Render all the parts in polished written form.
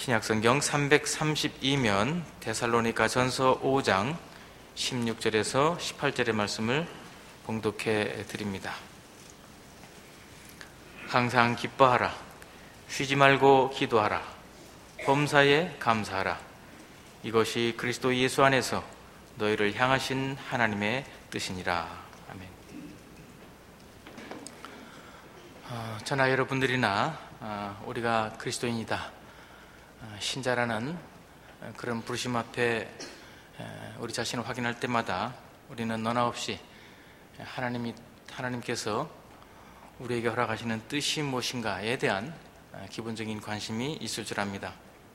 신약성경 332면 데살로니가 전서 5장 16절에서 18절의 말씀을 봉독해 드립니다. 항상 기뻐하라. 쉬지 말고 기도하라. 범사에 감사하라. 이것이 그리스도 예수 안에서 너희를 향하신 하나님의 뜻이니라. 아멘. 저나 여러분들이나 우리가 그리스도인이다, 신자라는 그런 부르심 앞에 우리 자신을 확인할 때마다 우리는 너나 없이 하나님께서 우리에게 허락하시는 뜻이 무엇인가에 대한 기본적인 관심이 있을 줄 압니다.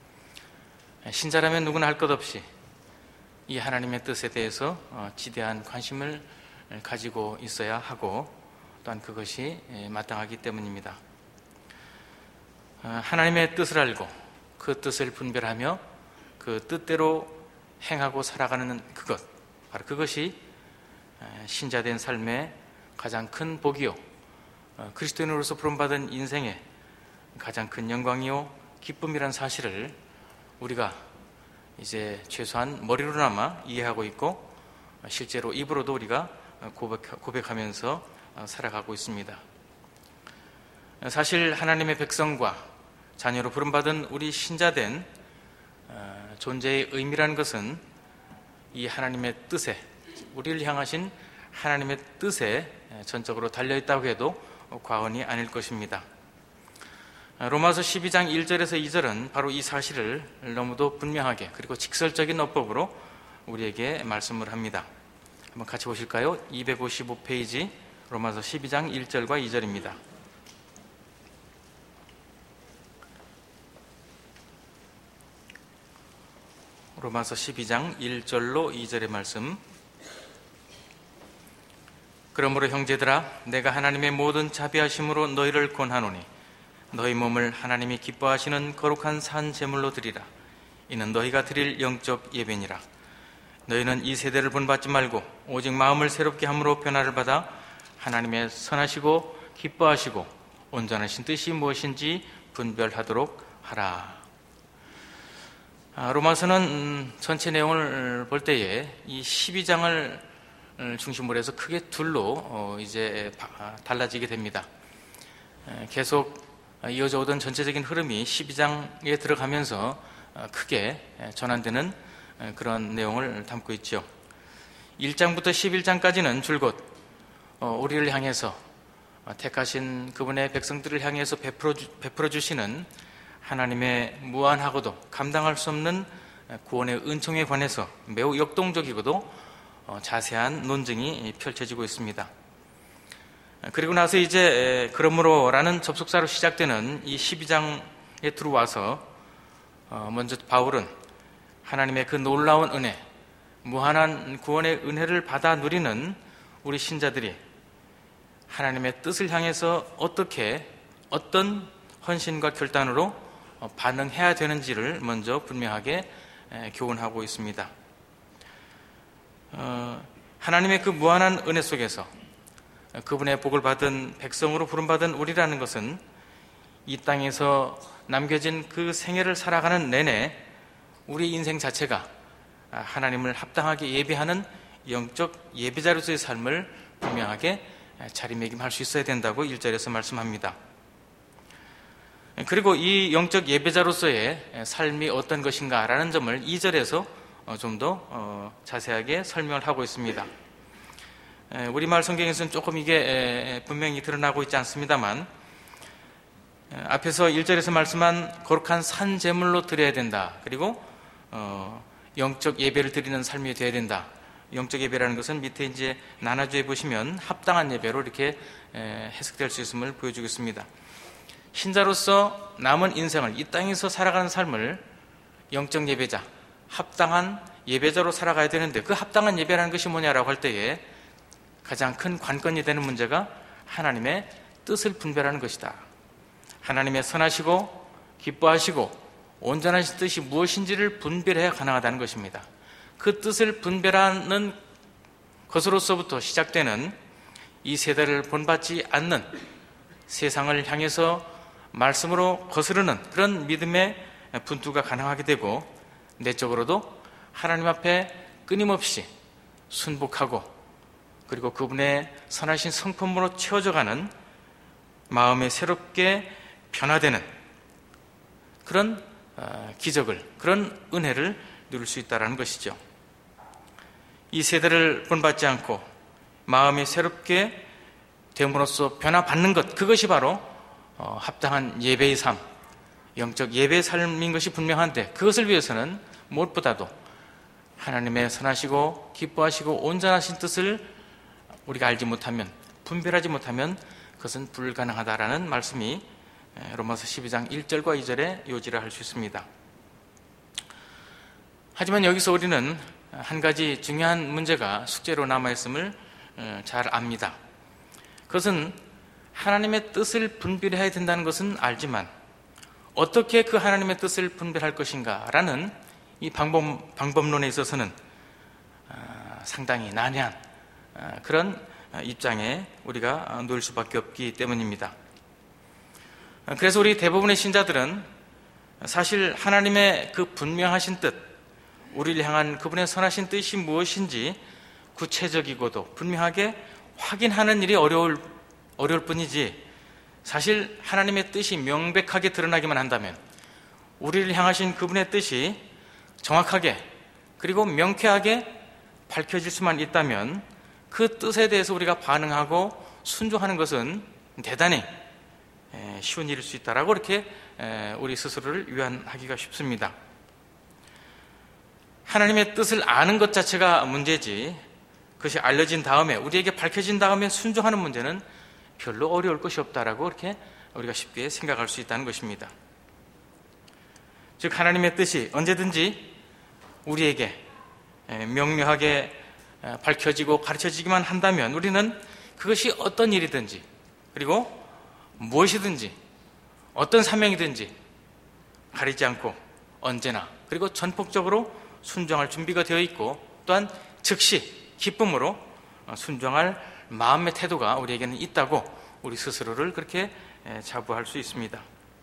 신자라면 누구나 할 것 없이 이 하나님의 뜻에 대해서 지대한 관심을 가지고 있어야 하고, 또한 그것이 마땅하기 때문입니다. 하나님의 뜻을 알고 그 뜻을 분별하며 그 뜻대로 행하고 살아가는 그것, 바로 그것이 신자된 삶의 가장 큰 복이요, 그리스도인으로서 부름받은 인생의 가장 큰 영광이요 기쁨이란 사실을 우리가 이제 최소한 머리로나마 이해하고 있고, 실제로 입으로도 우리가 고백하면서 살아가고 있습니다. 사실 하나님의 백성과 자녀로 부름받은 우리 신자된 존재의 의미라는 것은 이 하나님의 뜻에, 우리를 향하신 하나님의 뜻에 전적으로 달려있다고 해도 과언이 아닐 것입니다. 로마서 12장 1절에서 2절은 바로 이 사실을 너무도 분명하게 그리고 직설적인 어법으로 우리에게 말씀을 합니다. 한번 같이 보실까요? 255페이지 로마서 12장 1절과 2절입니다. 로마서 12장 1절로 2절의 말씀. 그러므로 형제들아, 내가 하나님의 모든 자비하심으로 너희를 권하노니 너희 몸을 하나님이 기뻐하시는 거룩한 산 제물로 드리라. 이는 너희가 드릴 영적 예배니라. 너희는 이 세대를 본받지 말고 오직 마음을 새롭게 함으로 변화를 받아 하나님의 선하시고 기뻐하시고 온전하신 뜻이 무엇인지 분별하도록 하라. 로마서는 전체 내용을 볼 때에 이 12장을 중심으로 해서 크게 둘로 이제 달라지게 됩니다. 계속 이어져 오던 전체적인 흐름이 12장에 들어가면서 크게 전환되는 그런 내용을 담고 있죠. 1장부터 11장까지는 줄곧 우리를 향해서 택하신 그분의 백성들을 향해서 베풀어 주시는 하나님의 무한하고도 감당할 수 없는 구원의 은총에 관해서 매우 역동적이고도 자세한 논증이 펼쳐지고 있습니다. 그리고 나서 이제 그러므로라는 접속사로 시작되는 이 12장에 들어와서 먼저 바울은 하나님의 그 놀라운 은혜, 무한한 구원의 은혜를 받아 누리는 우리 신자들이 하나님의 뜻을 향해서 어떤 헌신과 결단으로 반응해야 되는지를 먼저 분명하게 교훈하고 있습니다. 하나님의 그 무한한 은혜 속에서 그분의 복을 받은 백성으로 부름받은 우리라는 것은 이 땅에서 남겨진 그 생애를 살아가는 내내 우리 인생 자체가 하나님을 합당하게 예배하는 영적 예배자로서의 삶을 분명하게 자리매김할 수 있어야 된다고 1절에서 말씀합니다. 그리고 이 영적 예배자로서의 삶이 어떤 것인가라는 점을 2절에서 좀 더 자세하게 설명을 하고 있습니다. 우리말 성경에서는 조금 이게 분명히 드러나고 있지 않습니다만, 앞에서 1절에서 말씀한 거룩한 산 제물로 드려야 된다. 그리고 영적 예배를 드리는 삶이 되어야 된다. 영적 예배라는 것은 밑에 이제 나눠주에 보시면 합당한 예배로 이렇게 해석될 수 있음을 보여주고 있습니다. 신자로서 남은 인생을, 이 땅에서 살아가는 삶을 영적 예배자, 합당한 예배자로 살아가야 되는데, 그 합당한 예배라는 것이 뭐냐라고 할 때에 가장 큰 관건이 되는 문제가 하나님의 뜻을 분별하는 것이다. 하나님의 선하시고 기뻐하시고 온전하신 뜻이 무엇인지를 분별해야 가능하다는 것입니다. 그 뜻을 분별하는 것으로서부터 시작되는 이 세대를 본받지 않는 세상을 향해서 말씀으로 거스르는 그런 믿음의 분투가 가능하게 되고 내적으로도 하나님 앞에 끊임없이 순복하고 그리고 그분의 선하신 성품으로 채워져가는 마음이 새롭게 변화되는 그런 기적을, 그런 은혜를 누릴 수 있다는 것이죠. 이 세대를 본받지 않고 마음이 새롭게 됨으로써 변화받는 것, 그것이 바로 합당한 예배의 삶, 영적 예배의 삶인 것이 분명한데, 그것을 위해서는 무엇보다도 하나님의 선하시고 기뻐하시고 온전하신 뜻을 우리가 알지 못하면, 분별하지 못하면 그것은 불가능하다라는 말씀이 로마서 12장 1절과 2절에 요지를 할 수 있습니다. 하지만 여기서 우리는 한 가지 중요한 문제가 숙제로 남아있음을 잘 압니다. 그것은 하나님의 뜻을 분별해야 된다는 것은 알지만 어떻게 그 하나님의 뜻을 분별할 것인가 라는 이 방법론에 있어서는 상당히 난해한 그런 입장에 우리가 놓일 수밖에 없기 때문입니다. 그래서 우리 대부분의 신자들은 사실 하나님의 그 분명하신 뜻, 우리를 향한 그분의 선하신 뜻이 무엇인지 구체적이고도 분명하게 확인하는 일이 어려울 뿐이지, 사실 하나님의 뜻이 명백하게 드러나기만 한다면, 우리를 향하신 그분의 뜻이 정확하게 그리고 명쾌하게 밝혀질 수만 있다면 그 뜻에 대해서 우리가 반응하고 순종하는 것은 대단히 쉬운 일일 수 있다라고 이렇게 우리 스스로를 위안하기가 쉽습니다. 하나님의 뜻을 아는 것 자체가 문제지, 그것이 알려진 다음에, 우리에게 밝혀진 다음에 순종하는 문제는 별로 어려울 것이 없다라고 이렇게 우리가 쉽게 생각할 수 있다는 것입니다. 즉, 하나님의 뜻이 언제든지 우리에게 명료하게 밝혀지고 가르쳐지기만 한다면 우리는 그것이 어떤 일이든지, 그리고 무엇이든지, 어떤 사명이든지 가리지 않고 언제나 그리고 전폭적으로 순종할 준비가 되어 있고, 또한 즉시 기쁨으로 순종할 마음의 태도가 우리에게는 있다고 우리 스스로를 그렇게 자부할 수 있습니다.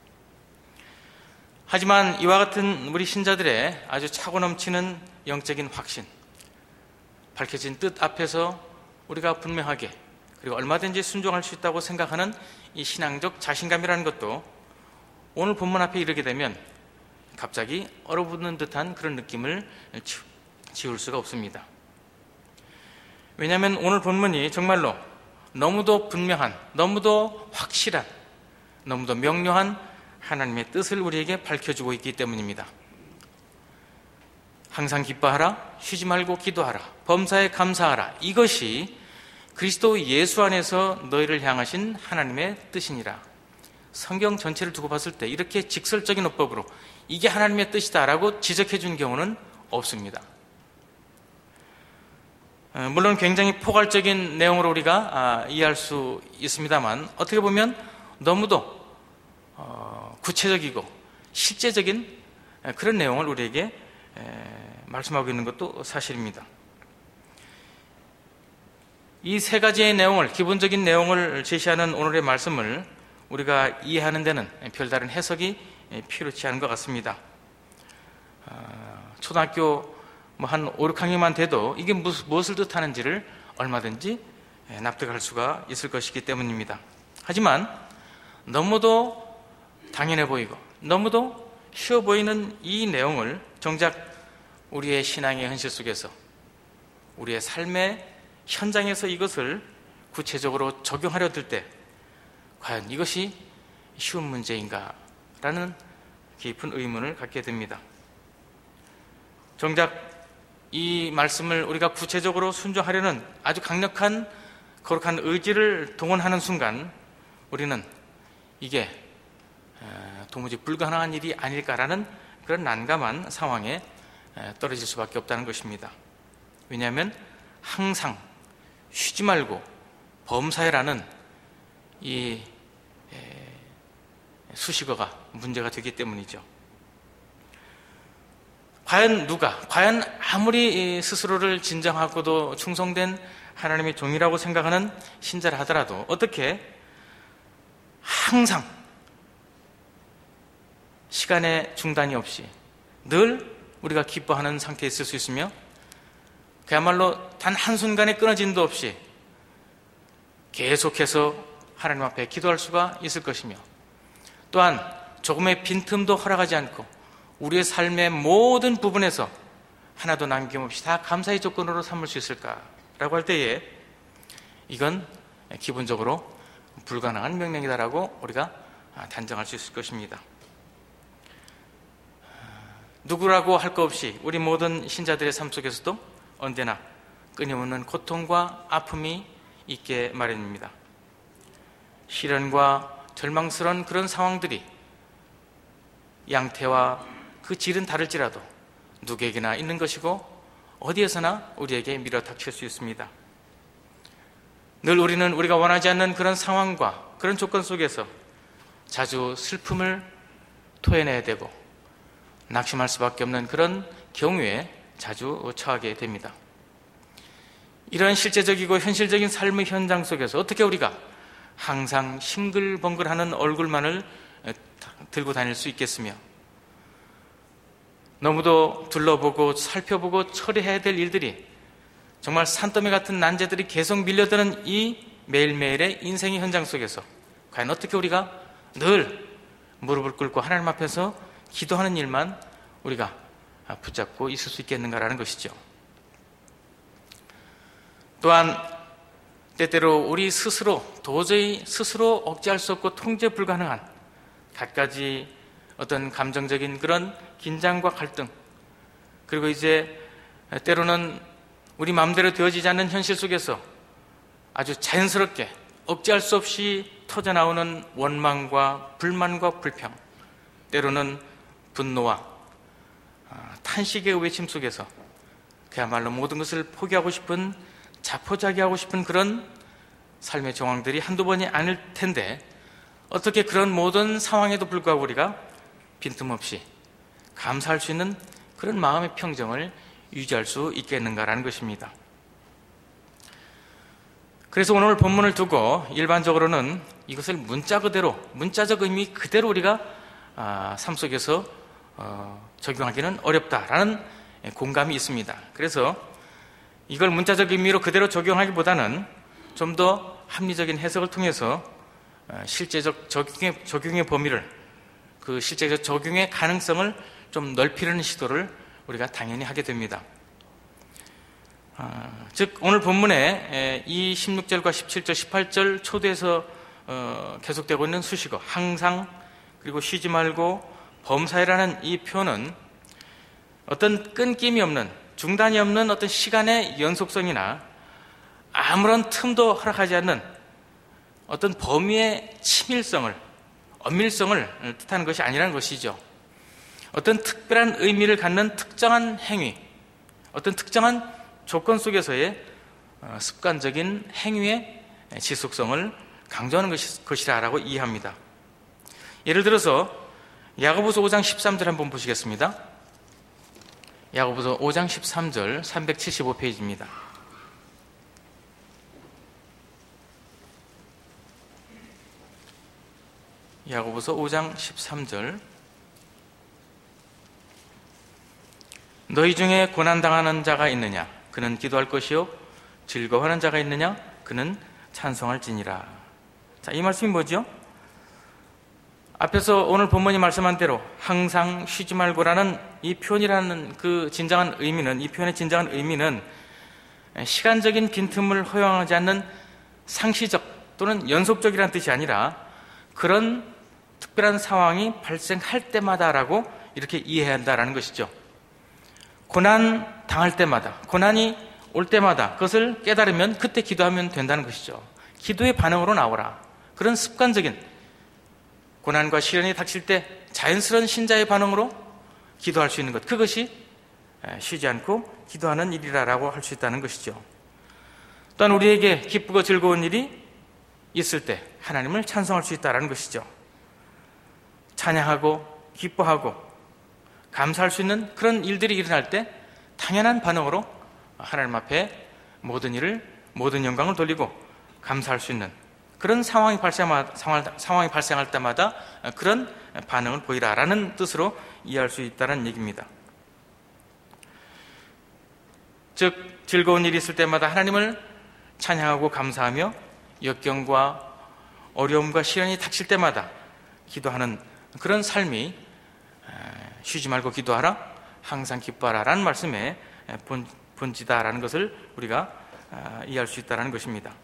하지만 이와 같은 우리 신자들의 아주 차고 넘치는 영적인 확신, 밝혀진 뜻 앞에서 우리가 분명하게 그리고 얼마든지 순종할 수 있다고 생각하는 이 신앙적 자신감이라는 것도 오늘 본문 앞에 이르게 되면 갑자기 얼어붙는 듯한 그런 느낌을 지울 수가 없습니다. 왜냐하면 오늘 본문이 정말로 너무도 분명한, 너무도 확실한, 너무도 명료한 하나님의 뜻을 우리에게 밝혀주고 있기 때문입니다. 항상 기뻐하라, 쉬지 말고 기도하라, 범사에 감사하라, 이것이 그리스도 예수 안에서 너희를 향하신 하나님의 뜻이니라. 성경 전체를 두고 봤을 때 이렇게 직설적인 어법으로 이게 하나님의 뜻이다라고 지적해 준 경우는 없습니다. 물론 굉장히 포괄적인 내용으로 우리가 이해할 수 있습니다만, 어떻게 보면 너무도 구체적이고 실제적인 그런 내용을 우리에게 말씀하고 있는 것도 사실입니다. 이 세 가지의 내용을, 기본적인 내용을 제시하는 오늘의 말씀을 우리가 이해하는 데는 별다른 해석이 필요치 않은 것 같습니다. 초등학교 한 5, 6학년만 돼도 이게 무엇을 뜻하는지를 얼마든지 납득할 수가 있을 것이기 때문입니다. 하지만 너무도 당연해 보이고 너무도 쉬워 보이는 이 내용을 정작 우리의 신앙의 현실 속에서, 우리의 삶의 현장에서 이것을 구체적으로 적용하려 들 때 과연 이것이 쉬운 문제인가? 라는 깊은 의문을 갖게 됩니다. 정작 이 말씀을 우리가 구체적으로 순종하려는 아주 강력한 거룩한 의지를 동원하는 순간 우리는 이게 도무지 불가능한 일이 아닐까라는 그런 난감한 상황에 떨어질 수밖에 없다는 것입니다. 왜냐하면 항상 쉬지 말고 범사해라는 이 수식어가 문제가 되기 때문이죠. 과연 누가, 과연 아무리 스스로를 진정하고도 충성된 하나님의 종이라고 생각하는 신자라 하더라도 어떻게 항상 시간의 중단이 없이 늘 우리가 기뻐하는 상태에 있을 수 있으며, 그야말로 단 한순간의 끊어짐도 없이 계속해서 하나님 앞에 기도할 수가 있을 것이며, 또한 조금의 빈틈도 허락하지 않고 우리의 삶의 모든 부분에서 하나도 남김없이 다 감사의 조건으로 삼을 수 있을까라고 할 때에 이건 기본적으로 불가능한 명령이다라고 우리가 단정할 수 있을 것입니다. 누구라고 할 것 없이 우리 모든 신자들의 삶 속에서도 언제나 끊임없는 고통과 아픔이 있게 마련입니다. 시련과 절망스러운 그런 상황들이 양태와 그 질은 다를지라도 누구에게나 있는 것이고 어디에서나 우리에게 밀어닥칠 수 있습니다. 늘 우리는 우리가 원하지 않는 그런 상황과 그런 조건 속에서 자주 슬픔을 토해내야 되고 낙심할 수밖에 없는 그런 경우에 자주 처하게 됩니다. 이런 실제적이고 현실적인 삶의 현장 속에서 어떻게 우리가 항상 싱글벙글하는 얼굴만을 들고 다닐 수 있겠으며, 너무도 둘러보고 살펴보고 처리해야 될 일들이 정말 산더미 같은 난제들이 계속 밀려드는 이 매일매일의 인생의 현장 속에서 과연 어떻게 우리가 늘 무릎을 꿇고 하나님 앞에서 기도하는 일만 우리가 붙잡고 있을 수 있겠는가라는 것이죠. 또한 때때로 우리 스스로 도저히 스스로 억제할 수 없고 통제 불가능한 갖가지 어떤 감정적인 그런 긴장과 갈등, 그리고 이제 때로는 우리 마음대로 되어지지 않는 현실 속에서 아주 자연스럽게 억제할 수 없이 터져나오는 원망과 불만과 불평, 때로는 분노와 탄식의 외침 속에서 그야말로 모든 것을 포기하고 싶은, 자포자기하고 싶은 그런 삶의 정황들이 한두 번이 아닐 텐데, 어떻게 그런 모든 상황에도 불구하고 우리가 빈틈없이 감사할 수 있는 그런 마음의 평정을 유지할 수 있겠는가라는 것입니다. 그래서 오늘 본문을 두고 일반적으로는 이것을 문자 그대로, 문자적 의미 그대로 우리가 삶 속에서 적용하기는 어렵다라는 공감이 있습니다. 그래서 이걸 문자적 의미로 그대로 적용하기보다는 좀 더 합리적인 해석을 통해서 실제적 적용의 범위를, 그 실제적 적용의 가능성을 좀 넓히려는 시도를 우리가 당연히 하게 됩니다. 즉 오늘 본문에 이 16절과 17절, 18절 초대에서 계속되고 있는 수식어 항상, 그리고 쉬지 말고, 범사에라는 이 표현은 어떤 끊김이 없는, 중단이 없는 어떤 시간의 연속성이나 아무런 틈도 허락하지 않는 어떤 범위의 치밀성을, 엄밀성을 뜻하는 것이 아니라는 것이죠. 어떤 특별한 의미를 갖는 특정한 행위, 어떤 특정한 조건 속에서의 습관적인 행위의 지속성을 강조하는 것이라고 이해합니다. 예를 들어서 야고보서 5장 13절 한번 보시겠습니다. 야고보서 5장 13절 375페이지입니다. 야고보서 5장 13절 너희 중에 고난당하는 자가 있느냐? 그는 기도할 것이요. 즐거워하는 자가 있느냐? 그는 찬송할지니라. 자, 이 말씀이 뭐죠? 앞에서 오늘 본문이 말씀한 대로 항상 쉬지 말고라는 이 표현이라는 그 진정한 의미는, 이 표현의 진정한 의미는 시간적인 빈틈을 허용하지 않는 상시적 또는 연속적이라는 뜻이 아니라 그런 특별한 상황이 발생할 때마다라고 이렇게 이해해야 한다는 것이죠. 고난 당할 때마다, 고난이 올 때마다 그것을 깨달으면 그때 기도하면 된다는 것이죠. 기도의 반응으로 나오라. 그런 습관적인 고난과 시련이 닥칠 때 자연스러운 신자의 반응으로 기도할 수 있는 것, 그것이 쉬지 않고 기도하는 일이라고 할 수 있다는 것이죠. 또한 우리에게 기쁘고 즐거운 일이 있을 때 하나님을 찬송할 수 있다는 것이죠. 찬양하고 기뻐하고 감사할 수 있는 그런 일들이 일어날 때 당연한 반응으로 하나님 앞에 모든 일을, 모든 영광을 돌리고 감사할 수 있는 그런 상황이 발생할 때마다 그런 반응을 보이라라는 뜻으로 이해할 수 있다는 얘기입니다. 즉 즐거운 일이 있을 때마다 하나님을 찬양하고 감사하며 역경과 어려움과 시련이 닥칠 때마다 기도하는 그런 삶이 쉬지 말고 기도하라, 항상 기뻐하라 라는 말씀의 본지다라는 것을 우리가 이해할 수 있다는 것입니다.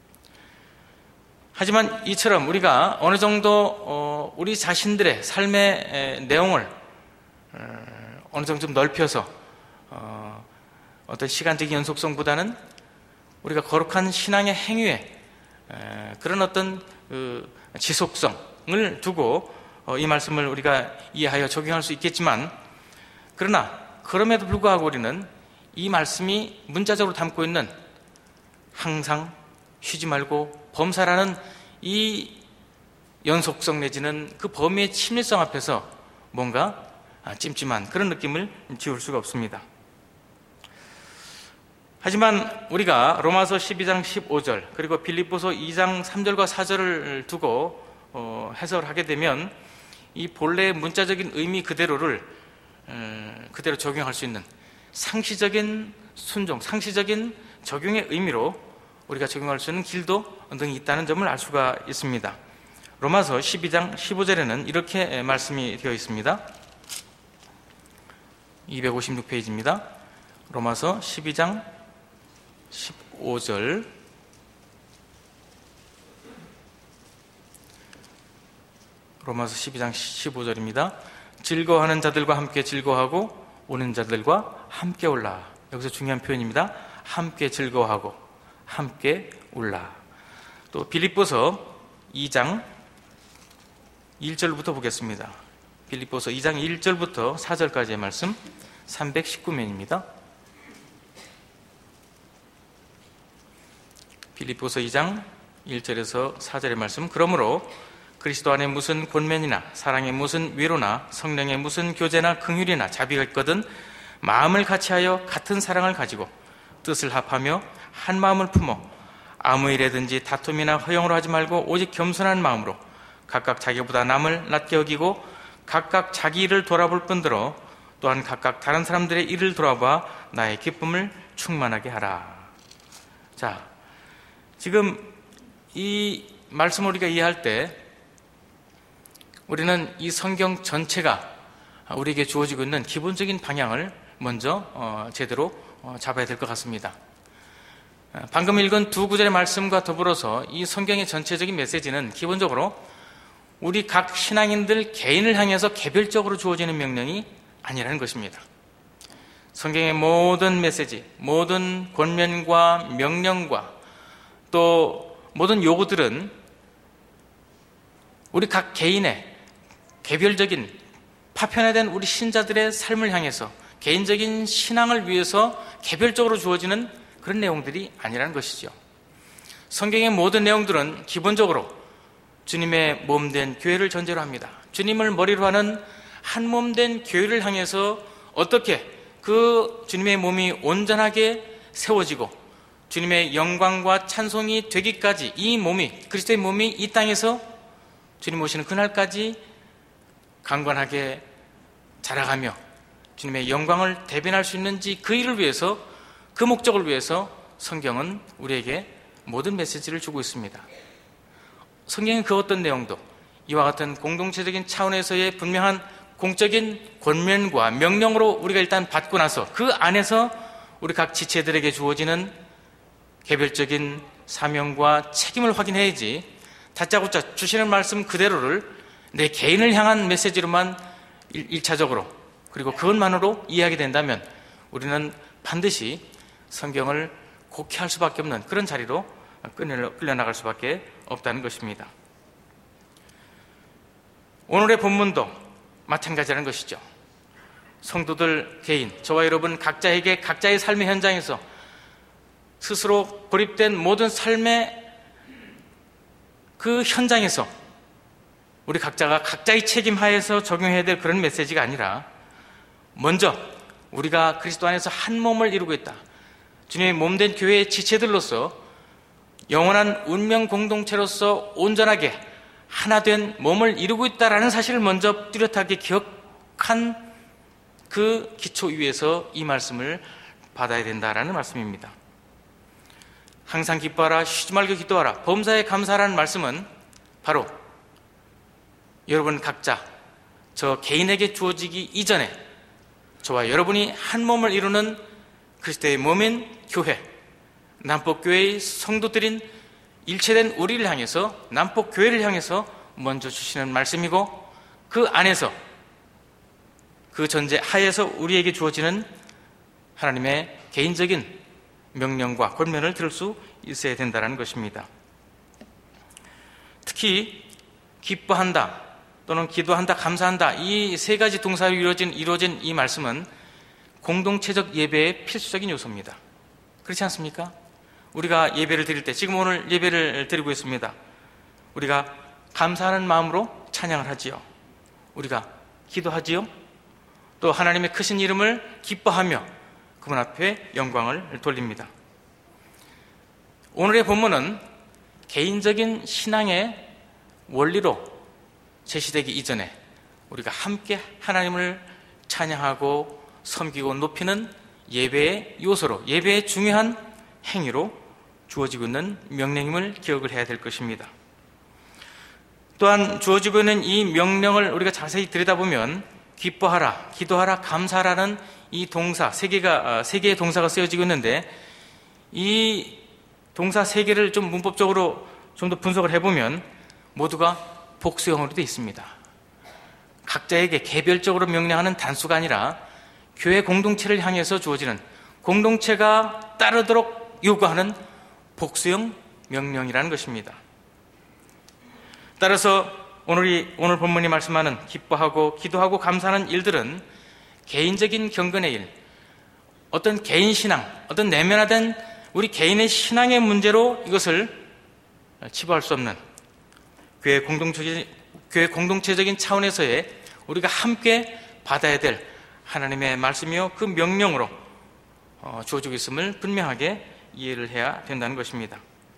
하지만 이처럼 우리가 어느 정도 우리 자신들의 삶의 내용을 어느 정도 좀 넓혀서 어떤 시간적인 연속성보다는 우리가 거룩한 신앙의 행위에 그런 어떤 지속성을 두고 이 말씀을 우리가 이해하여 적용할 수 있겠지만, 그러나 그럼에도 불구하고 우리는 이 말씀이 문자적으로 담고 있는 항상 쉬지 말고 범사라는 이 연속성 내지는 그 범위의 친밀성 앞에서 뭔가 찜찜한 그런 느낌을 지울 수가 없습니다. 하지만 우리가 로마서 12장 15절 그리고 빌립보서 2장 3절과 4절을 두고 해석하게 되면 이 본래의 문자적인 의미 그대로 적용할 수 있는 상시적인 순종, 상시적인 적용의 의미로 우리가 적용할 수 있는 길도 등이 있다는 점을 알 수가 있습니다. 로마서 12장 15절에는 이렇게 말씀이 되어 있습니다. 256페이지입니다. 로마서 12장 15절 로마서 12장 15절입니다. 즐거워하는 자들과 함께 즐거워하고 우는 자들과 함께 울라. 여기서 중요한 표현입니다. 함께 즐거워하고 함께 울라. 또 빌립보서 2장 1절부터 보겠습니다. 빌립보서 2장 1절부터 4절까지의 말씀 319면입니다. 빌립보서 2장 1절에서 4절의 말씀. 그러므로 그리스도 안에 무슨 권면이나 사랑의 무슨 위로나 성령의 무슨 교제나 긍휼이나 자비가 있거든 마음을 같이하여 같은 사랑을 가지고 뜻을 합하며 한 마음을 품어 아무 일에든지 다툼이나 허영으로 하지 말고 오직 겸손한 마음으로 각각 자기보다 남을 낮게 여기고 각각 자기 일을 돌아볼 뿐더러 또한 각각 다른 사람들의 일을 돌아봐 나의 기쁨을 충만하게 하라. 자, 지금 이 말씀을 우리가 이해할 때 우리는 이 성경 전체가 우리에게 주어지고 있는 기본적인 방향을 먼저 제대로 잡아야 될 것 같습니다. 방금 읽은 두 구절의 말씀과 더불어서 이 성경의 전체적인 메시지는 기본적으로 우리 각 신앙인들 개인을 향해서 개별적으로 주어지는 명령이 아니라는 것입니다. 성경의 모든 메시지, 모든 권면과 명령과 또 모든 요구들은 우리 각 개인의 개별적인 파편화된 우리 신자들의 삶을 향해서 개인적인 신앙을 위해서 개별적으로 주어지는 그런 내용들이 아니라는 것이죠. 성경의 모든 내용들은 기본적으로 주님의 몸된 교회를 전제로 합니다. 주님을 머리로 하는 한 몸된 교회를 향해서 어떻게 그 주님의 몸이 온전하게 세워지고 주님의 영광과 찬송이 되기까지 이 몸이, 그리스도의 몸이 이 땅에서 주님 오시는 그날까지 강건하게 자라가며 주님의 영광을 대변할 수 있는지 그 일을 위해서, 그 목적을 위해서 성경은 우리에게 모든 메시지를 주고 있습니다. 성경은 그 어떤 내용도 이와 같은 공동체적인 차원에서의 분명한 공적인 권면과 명령으로 우리가 일단 받고 나서 그 안에서 우리 각 지체들에게 주어지는 개별적인 사명과 책임을 확인해야지 다짜고짜 주시는 말씀 그대로를 내 개인을 향한 메시지로만 1차적으로 그리고 그것만으로 이해하게 된다면 우리는 반드시 성경을 곡해할 수밖에 없는 그런 자리로 끌려나갈 수밖에 없다는 것입니다. 오늘의 본문도 마찬가지라는 것이죠. 성도들 개인, 저와 여러분 각자에게 각자의 삶의 현장에서 스스로 고립된 모든 삶의 그 현장에서 우리 각자가 각자의 책임 하에서 적용해야 될 그런 메시지가 아니라 먼저 우리가 그리스도 안에서 한 몸을 이루고 있다. 주님의 몸된 교회의 지체들로서 영원한 운명 공동체로서 온전하게 하나 된 몸을 이루고 있다는 사실을 먼저 뚜렷하게 기억한 그 기초 위에서 이 말씀을 받아야 된다라는 말씀입니다. 항상 기뻐하라, 쉬지 말고 기도하라, 범사에 감사하라는 말씀은 바로 여러분 각자 저 개인에게 주어지기 이전에 저와 여러분이 한 몸을 이루는 그리스도의 몸인 교회, 남북교회의 성도들인 일체된 우리를 향해서, 남북교회를 향해서 먼저 주시는 말씀이고, 그 안에서, 그 전제 하에서 우리에게 주어지는 하나님의 개인적인 명령과 권면을 들을 수 있어야 된다는 것입니다. 특히 기뻐한다 또는 기도한다, 감사한다, 이 세 가지 동사로 이루어진 이 말씀은 공동체적 예배의 필수적인 요소입니다. 그렇지 않습니까? 우리가 예배를 드릴 때, 지금 오늘 예배를 드리고 있습니다. 우리가 감사하는 마음으로 찬양을 하지요. 우리가 기도하지요. 또 하나님의 크신 이름을 기뻐하며 그분 앞에 영광을 돌립니다. 오늘의 본문은 개인적인 신앙의 원리로 제시되기 이전에 우리가 함께 하나님을 찬양하고 섬기고 높이는 예배의 요소로, 예배의 중요한 행위로 주어지고 있는 명령임을 기억을 해야 될 것입니다. 또한 주어지고 있는 이 명령을 우리가 자세히 들여다보면 기뻐하라, 기도하라, 감사하라는 이 동사 세 개의 동사가 쓰여지고 있는데, 이 동사 세 개를 좀 문법적으로 좀 더 분석을 해보면 모두가 복수형으로 되어 있습니다. 각자에게 개별적으로 명령하는 단수가 아니라 교회 공동체를 향해서 주어지는, 공동체가 따르도록 요구하는 복수형 명령이라는 것입니다. 따라서 오늘 본문이 말씀하는 기뻐하고 기도하고 감사하는 일들은 개인적인 경건의 일, 어떤 개인 신앙, 어떤 내면화된 우리 개인의 신앙의 문제로 이것을 치부할 수 없는 교회 공동체적인 차원에서의 우리가 함께 받아야 될 하나님의 말씀이요, 그 명령으로 주어지고 있음을 분명하게 이해를 해야 된다는 것입니다.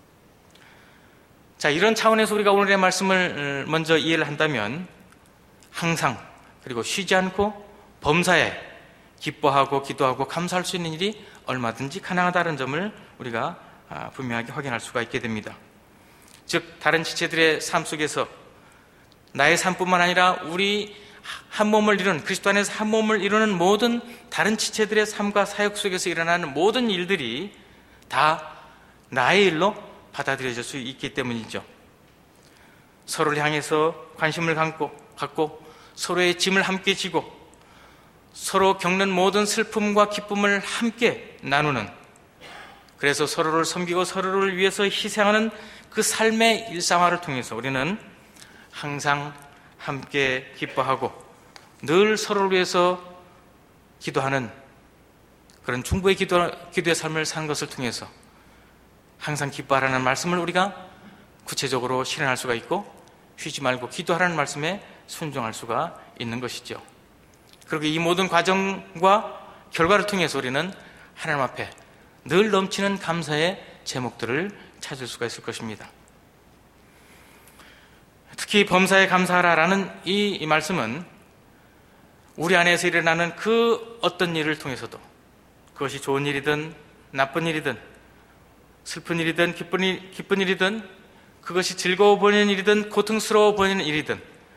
자, 이런 차원에서 우리가 오늘의 말씀을 먼저 이해를 한다면 항상, 그리고 쉬지 않고 범사에 기뻐하고 기도하고 감사할 수 있는 일이 얼마든지 가능하다는 점을 우리가 분명하게 확인할 수가 있게 됩니다. 즉, 다른 지체들의 삶 속에서 나의 삶뿐만 아니라 우리 한 몸을 이루는, 그리스도 안에서 한 몸을 이루는 모든 다른 지체들의 삶과 사역 속에서 일어나는 모든 일들이 다 나의 일로 받아들여질 수 있기 때문이죠. 서로를 향해서 관심을 갖고 서로의 짐을 함께 지고 서로 겪는 모든 슬픔과 기쁨을 함께 나누는, 그래서 서로를 섬기고 서로를 위해서 희생하는 그 삶의 일상화를 통해서 우리는 항상 함께 기뻐하고 늘 서로를 위해서 기도하는 그런 중보의 기도의 삶을 사는 것을 통해서 항상 기뻐하라는 말씀을 우리가 구체적으로 실현할 수가 있고, 쉬지 말고 기도하라는 말씀에 순종할 수가 있는 것이죠. 그리고 이 모든 과정과 결과를 통해서 우리는 하나님 앞에 늘 넘치는 감사의 제목들을 찾을 수가 있을 것입니다. 특히 범사에 감사하라라는 이 말씀은 우리 안에서 일어나는 그 어떤 일을 통해서도, 그것이 좋은 일이든 나쁜 일이든 슬픈 일이든 기쁜 일이든, 그것이 즐거워 보이는 일이든 고통스러워 보이는 일이든,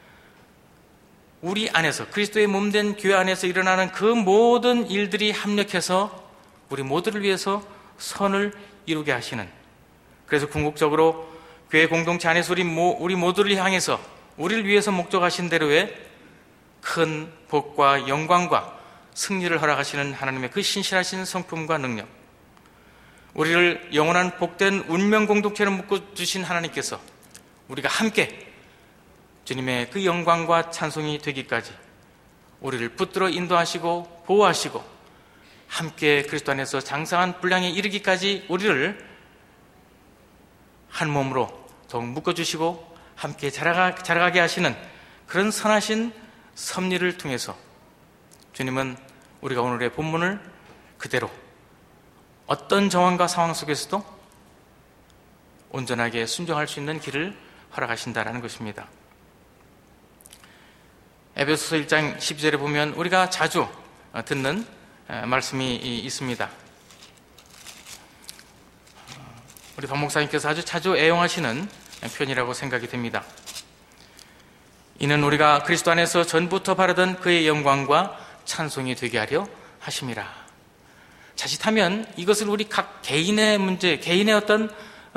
우리 안에서, 그리스도의 몸된 교회 안에서 일어나는 그 모든 일들이 합력해서 우리 모두를 위해서 선을 이루게 하시는, 그래서 궁극적으로 교회 공동체 안에서 우리 모두를 향해서 우리를 위해서 목적하신 대로의 큰 복과 영광과 승리를 허락하시는 하나님의 그 신실하신 성품과 능력, 우리를 영원한 복된 운명 공동체로 묶어주신 하나님께서 우리가 함께 주님의 그 영광과 찬송이 되기까지 우리를 붙들어 인도하시고 보호하시고 함께 그리스도 안에서 장성한 분량에 이르기까지 우리를 한 몸으로 더욱 묶어주시고 함께 자라가게 하시는 그런 선하신 섭리를 통해서 주님은 우리가 오늘의 본문을 그대로 어떤 정황과 상황 속에서도 온전하게 순종할 수 있는 길을 허락하신다라는 것입니다. 에베소서 1장 12절에 보면 우리가 자주 듣는 말씀이 있습니다. 우리 박 목사님께서 아주 자주 애용하시는 표현이라고 생각이 됩니다. 이는 우리가 그리스도 안에서 전부터 바라던 그의 영광과 찬송이 되게 하려 하심이라. 자칫하면 이것을 우리 각 개인의 문제, 개인의 어떤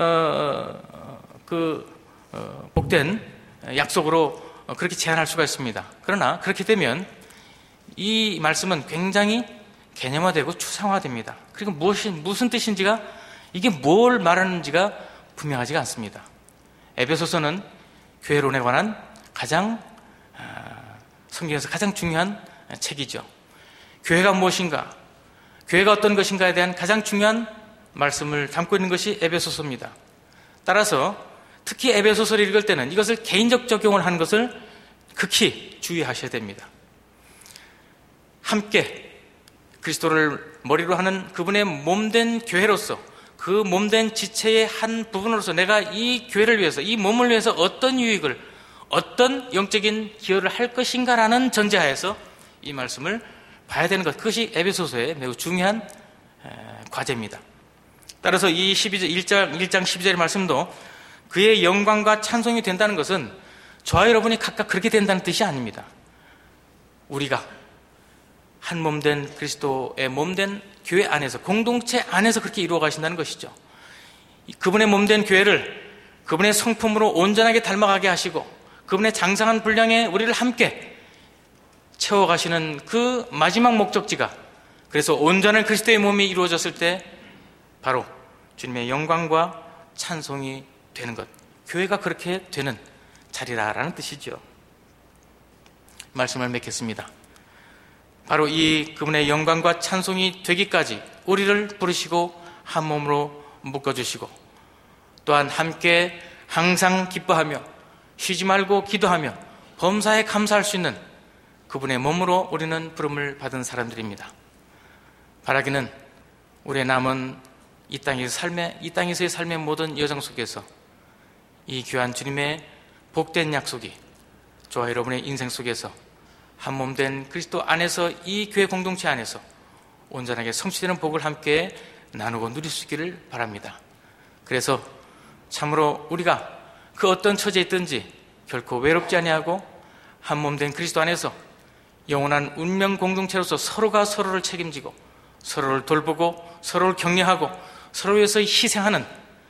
복된 약속으로 그렇게 제한할 수가 있습니다. 그러나 그렇게 되면 이 말씀은 굉장히 개념화되고 추상화됩니다. 그리고 무슨 뜻인지가, 이게 뭘 말하는지가 분명하지가 않습니다. 에베소서는 교회론에 관한 가장 성경에서 가장 중요한 책이죠. 교회가 무엇인가, 교회가 어떤 것인가에 대한 가장 중요한 말씀을 담고 있는 것이 에베소서입니다. 따라서 특히 에베소서를 읽을 때는 이것을 개인적 적용을 하는 것을 극히 주의하셔야 됩니다. 함께 그리스도를 머리로 하는 그분의 몸된 교회로서, 그 몸된 지체의 한 부분으로서 내가 이 교회를 위해서, 이 몸을 위해서 어떤 유익을, 어떤 영적인 기여를 할 것인가라는 전제하에서 이 말씀을 봐야 되는 것, 그것이 에베소서의 매우 중요한 과제입니다. 따라서 이 1장 12절의 말씀도 그의 영광과 찬송이 된다는 것은 저와 여러분이 각각 그렇게 된다는 뜻이 아닙니다. 우리가 한 몸된 그리스도의 몸된 교회 안에서, 공동체 안에서 그렇게 이루어 가신다는 것이죠. 그분의 몸된 교회를 그분의 성품으로 온전하게 닮아가게 하시고 그분의 장성한 분량에 우리를 함께 채워가시는 그 마지막 목적지가, 그래서 온전한 그리스도의 몸이 이루어졌을 때 바로 주님의 영광과 찬송이 되는 것, 교회가 그렇게 되는 자리라라는 뜻이죠. 말씀을 맺겠습니다. 바로 이 그분의 영광과 찬송이 되기까지 우리를 부르시고 한 몸으로 묶어주시고, 또한 함께 항상 기뻐하며 쉬지 말고 기도하며 범사에 감사할 수 있는 그분의 몸으로 우리는 부름을 받은 사람들입니다. 바라기는 우리의 남은 이 땅에서의 삶의 모든 여정 속에서 이 귀한 주님의 복된 약속이 저와 여러분의 인생 속에서 한 몸된 그리스도 안에서, 이 교회 공동체 안에서 온전하게 성취되는 복을 함께 나누고 누릴 수 있기를 바랍니다. 그래서 참으로 우리가 그 어떤 처지에 있든지 결코 외롭지 아니하고 한 몸된 그리스도 안에서 영원한 운명 공동체로서 서로가 서로를 책임지고 서로를 돌보고 서로를 격려하고 서로 위해서 희생하는,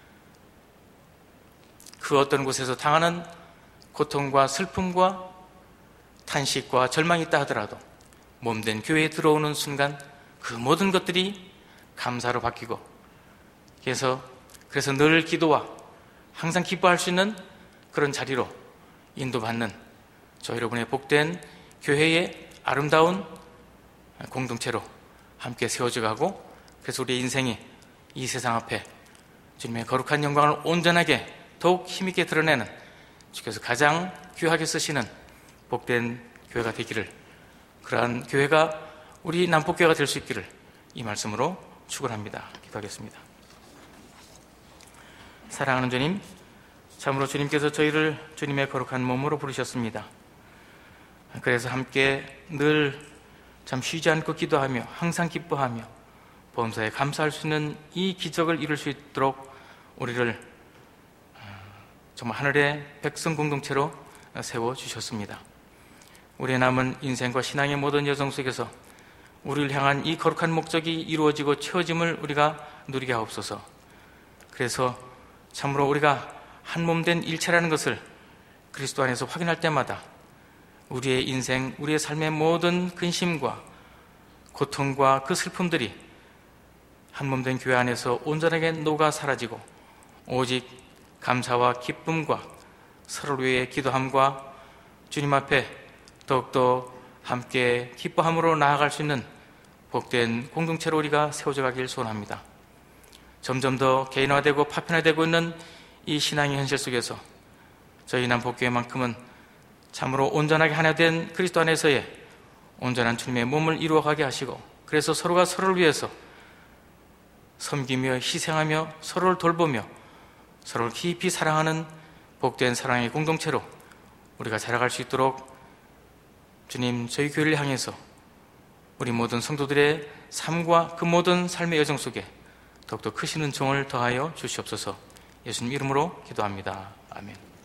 그 어떤 곳에서 당하는 고통과 슬픔과 탄식과 절망이 있다 하더라도 몸된 교회에 들어오는 순간 그 모든 것들이 감사로 바뀌고, 그래서 늘 기도와 항상 기뻐할 수 있는 그런 자리로 인도받는 저 여러분의 복된 교회의 아름다운 공동체로 함께 세워져 가고, 그래서 우리의 인생이 이 세상 앞에 주님의 거룩한 영광을 온전하게 더욱 힘있게 드러내는, 주께서 가장 귀하게 쓰시는 복된 교회가 되기를, 그러한 교회가 우리 남북교회가 될 수 있기를 이 말씀으로 축원합니다. 기도하겠습니다. 사랑하는 주님, 참으로 주님께서 저희를 주님의 거룩한 몸으로 부르셨습니다. 그래서 함께 늘 참 쉬지 않고 기도하며 항상 기뻐하며 범사에 감사할 수 있는 이 기적을 이룰 수 있도록 우리를 정말 하늘의 백성 공동체로 세워주셨습니다. 우리의 남은 인생과 신앙의 모든 여정 속에서 우리를 향한 이 거룩한 목적이 이루어지고 채워짐을 우리가 누리게 하옵소서. 그래서 참으로 우리가 한 몸된 일체라는 것을 그리스도 안에서 확인할 때마다 우리의 인생, 우리의 삶의 모든 근심과 고통과 그 슬픔들이 한 몸된 교회 안에서 온전하게 녹아 사라지고 오직 감사와 기쁨과 서로를 위해 기도함과 주님 앞에 더욱더 함께 기뻐함으로 나아갈 수 있는 복된 공동체로 우리가 세워져 가길 소원합니다. 점점 더 개인화되고 파편화되고 있는 이 신앙의 현실 속에서 저희 남북교회만큼은 참으로 온전하게 하나 된 그리스도 안에서의 온전한 주님의 몸을 이루어가게 하시고, 그래서 서로가 서로를 위해서 섬기며 희생하며 서로를 돌보며 서로를 깊이 사랑하는 복된 사랑의 공동체로 우리가 자라갈 수 있도록 주님, 저희 교회를 향해서 우리 모든 성도들의 삶과 그 모든 삶의 여정 속에 더욱더 크신 은총을 더하여 주시옵소서. 예수님 이름으로 기도합니다. 아멘.